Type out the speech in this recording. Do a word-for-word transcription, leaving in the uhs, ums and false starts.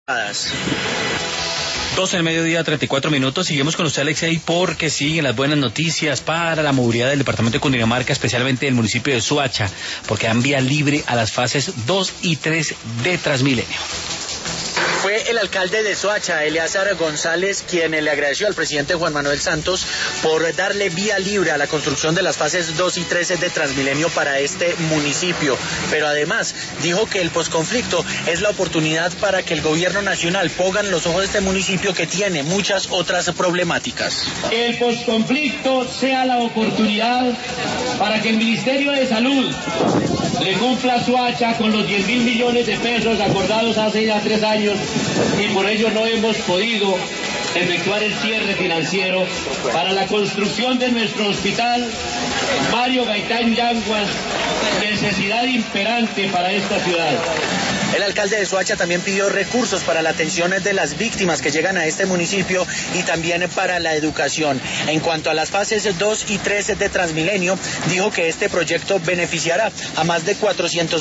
doce del mediodía, treinta y cuatro minutos. Seguimos con usted, Alexei, porque siguen las buenas noticias para la movilidad del departamento de Cundinamarca, especialmente del municipio de Soacha, porque dan vía libre a las fases dos y tres de Transmilenio. Fue el alcalde de Soacha, Eleazar González, quien le agradeció al presidente Juan Manuel Santos por darle vía libre a la construcción de las fases dos y tres de Transmilenio para este municipio. Pero además dijo que el posconflicto es la oportunidad para que el gobierno nacional ponga en los ojos de este municipio que tiene muchas otras problemáticas. El posconflicto sea la oportunidad para que el Ministerio de Salud le cumpla a Soacha con los diez mil millones de pesos acordados hace ya tres años y por ello no hemos podido efectuar el cierre financiero para la construcción de nuestro hospital Mario Gaitán Yanguas, necesidad imperante para esta ciudad. El alcalde de Soacha también pidió recursos para la atención de las víctimas que llegan a este municipio y también para la educación. En cuanto a las fases dos y tres de Transmilenio, dijo que este proyecto beneficiará a más de cuatrocientos